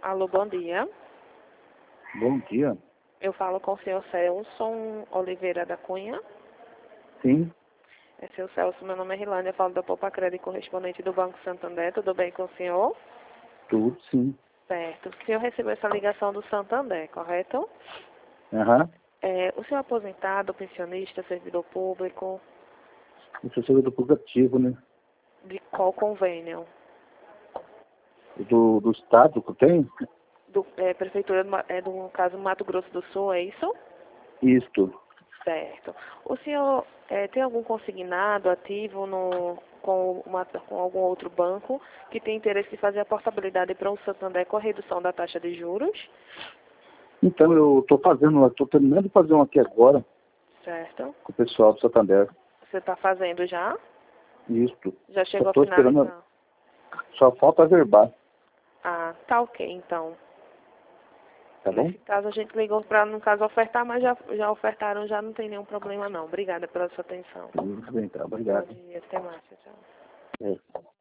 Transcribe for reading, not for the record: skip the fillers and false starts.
Alô, bom dia. Bom dia. Eu falo com o senhor Celso Oliveira da Cunha. Sim, É seu Celso, meu nome é Rilane, eu falo da Poupa Crédito, correspondente do Banco Santander. Tudo bem com o senhor? tudo sim. Certo. O senhor recebeu essa ligação do Santander, correto? Aham. O senhor é aposentado, pensionista, servidor público, Eu sou servidor público, né? de qual convênio? Do estado que eu tenho? Prefeitura do caso Mato Grosso do Sul, é isso? Isto. Certo. O senhor tem algum consignado ativo com algum outro banco que tem interesse em fazer a portabilidade para o Santander com a redução da taxa de juros? Então, eu estou terminando de fazer um aqui agora Certo. com o pessoal do Santander. Você está fazendo já? Isto. Já Só chegou a estou esperando, finalizar? só falta verbar, Ah, tá ok, então. tá bom? Nesse caso, a gente ligou para, no caso, ofertar, mas já ofertaram, já não tem nenhum problema, não. Obrigada pela sua atenção. Tudo bem, tá? Bom Obrigado. dia, até mais, tchau. É.